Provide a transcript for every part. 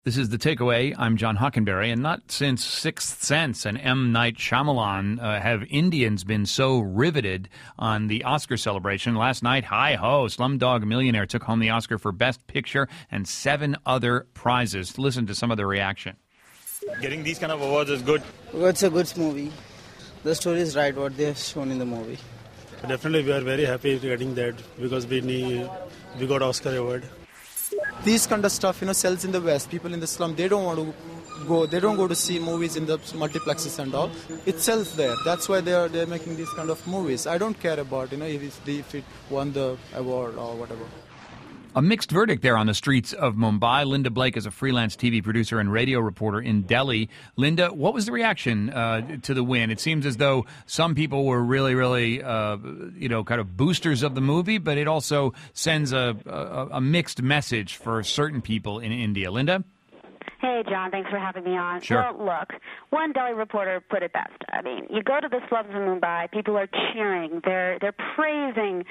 This is The Takeaway. I'm John Hockenberry, and not since Sixth Sense and M. Night Shyamalan have Indians been so riveted on the Oscar celebration. Last night, hi-ho, Slumdog Millionaire took home the Oscar for Best Picture and 7 other prizes. Listen to some of the reaction. Getting these kind of awards is good. It's a good movie. The story is right, what they have shown in the movie. Definitely, we are very happy getting that because we got Oscar award. These kind of stuff, sells in the West. People in the slum, they don't want to go. They don't go to see movies in the multiplexes and all. It sells there. That's why they're making these kind of movies. I don't care about if it won the award or whatever. A mixed verdict there on the streets of Mumbai. Linda Blake is a freelance TV producer and radio reporter in Delhi. Linda, what was the reaction to the win? It seems as though some people were really, kind of boosters of the movie, but it also sends a mixed message for certain people in India. Linda? Hey, John, thanks for having me on. Sure. Well, look, one Delhi reporter put it best. I mean, you go to the slums of Mumbai, people are cheering. They're praising,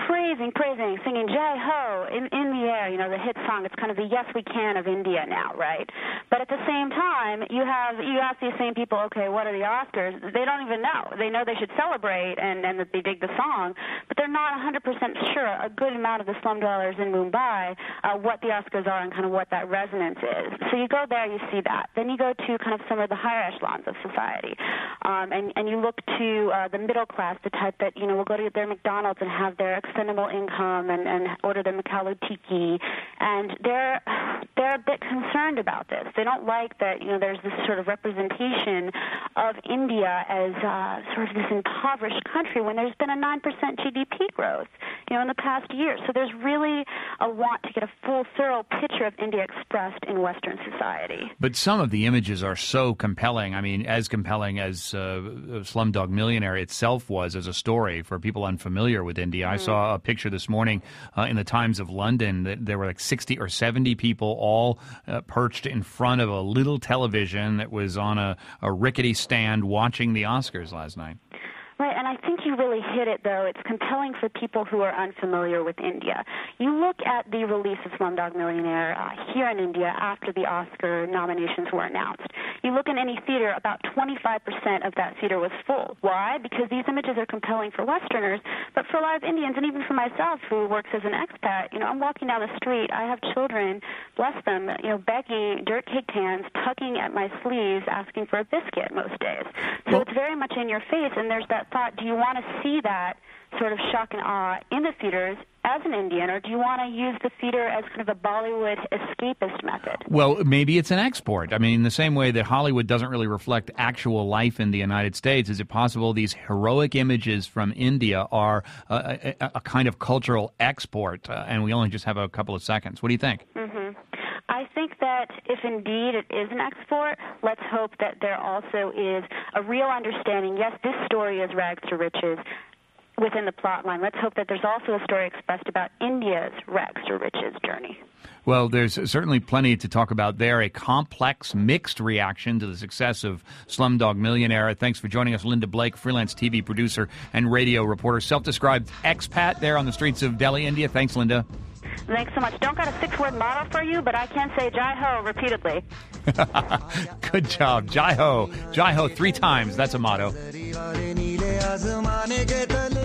singing Jai Ho in the air, the hit song. It's kind of the Yes We Can of India now, right? But at the same time, you ask these same people, okay, what are the Oscars? They don't even know. They know they should celebrate and that they dig the song, but they're not 100% sure, a good amount of the slum dwellers in Mumbai, what the Oscars are and kind of what that resonance is. So you go there, you see that. Then you go to kind of some of the higher echelons of society, and you look to the middle class, the type that will go to their McDonald's and have their extendable income and order their Makalu Tiki, and they're a bit concerned about this. They don't like that there's this sort of representation of India as sort of this impoverished country when there's been a 9% GDP growth in the past year. So there's really a want to get a full, thorough picture of India expressed in Western society. But some of the images are so compelling. I mean, as compelling as Slumdog Millionaire itself was as a story for people unfamiliar with India. I saw a picture this morning in the Times of London that there were like 60 or 70 people all perched in front of a little television that was on a rickety stand watching the Oscars last night. Right, and I think you really hit it, though. It's compelling for people who are unfamiliar with India. You look at the release of Slumdog Millionaire here in India after the Oscar nominations were announced. You look in any theater, about 25% of that theater was full. Why? Because these images are compelling for Westerners, but for a lot of Indians, and even for myself, who works as an expat, I'm walking down the street, I have children, bless them, begging, dirt-caked hands, tugging at my sleeves, asking for a biscuit most days. So it's very much in your face, and there's that thought, do you want to see that sort of shock and awe in the theaters as an Indian, or do you want to use the theater as kind of a Bollywood escapist method? Well, maybe it's an export. I mean, in the same way that Hollywood doesn't really reflect actual life in the United States, is it possible these heroic images from India are a kind of cultural export, and we only just have a couple of seconds? What do you think? Mm-hmm. I think that if indeed it is an export, let's hope that there also is a real understanding. Yes, this story is rags to riches within the plot line. Let's hope that there's also a story expressed about India's rags to riches journey. Well, there's certainly plenty to talk about there. A complex, mixed reaction to the success of Slumdog Millionaire. Thanks for joining us, Linda Blake, freelance TV producer and radio reporter, self-described expat there on the streets of Delhi, India. Thanks, Linda. Thanks so much. Don't got a 6-word motto for you, but I can say Jai Ho repeatedly. Good job. Jai Ho. Jai Ho 3 times. That's a motto.